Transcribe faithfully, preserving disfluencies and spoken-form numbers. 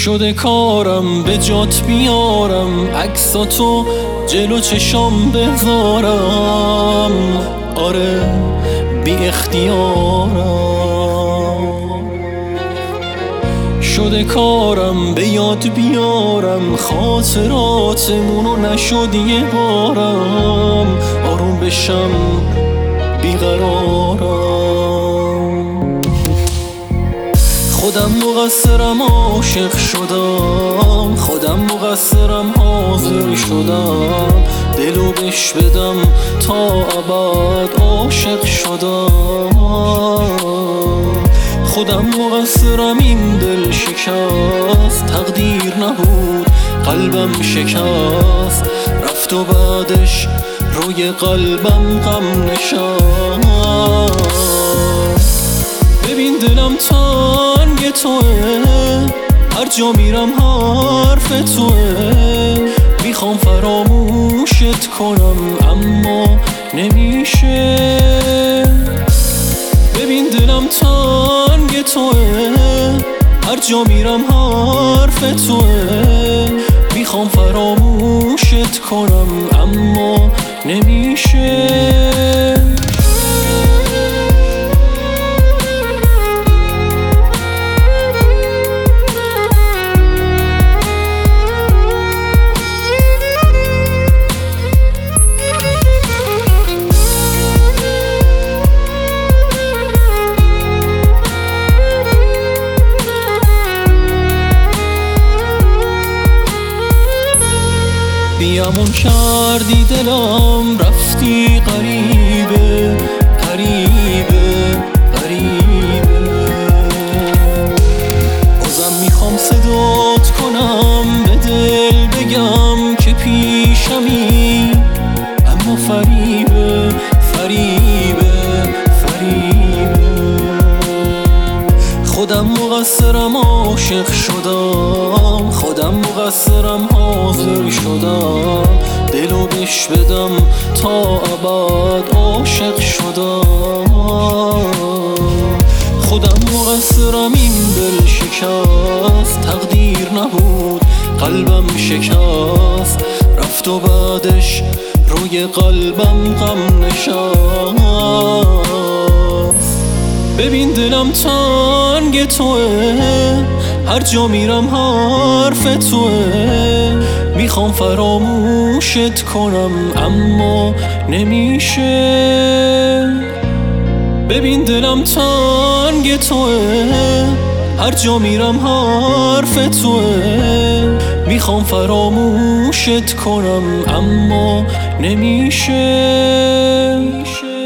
شده کارم به جات بیارم، عکساتو جلو چشام بذارم، آره بی اختیارم. شده کارم به یاد بیارم، خاطراتمونو نشد یه بارم، آروم بشم بیقرارم. خودم مقصرم عاشق شدم، خودم مقصرم حاضر شدم، دلو بش بدم تا ابد عاشق شدم. خودم مقصرم این دل شکست، تقدیر نبود قلبم شکست، رفت و بعدش روی قلبم غم نشست. ببین دلم تنگ توه، هر جا میرم حرف توه، میخوام فراموشت کنم اما نمیشه. ببین دلم تنگ توه، هر جا میرم حرف توه، میخوام فراموشت کنم اما نمیشه. بیامون کردی دلم، رفتی غریبه غریبه غریبه. بازم میخوام صدات کنم، به دل بگم که پیشمی، اما فریبه فریبه فریبه. خودم مقصرم عاشق شدم، خودم مقصرم حاضر شدم، دلو بش بدم تا ابد عاشق شدم. خودم مقصرم این دل شکست، تقدیر نبود قلبم شکست، رفت و بعدش روی قلبم غم نشست. ببین دلم تنگ توه، هر جا میرم حرف توه، میخوام فراموشت کنم اما نمیشه. ببین دلم تنگ توه، هر جا میرم حرف توه، میخوام فراموشت کنم اما نمیشه.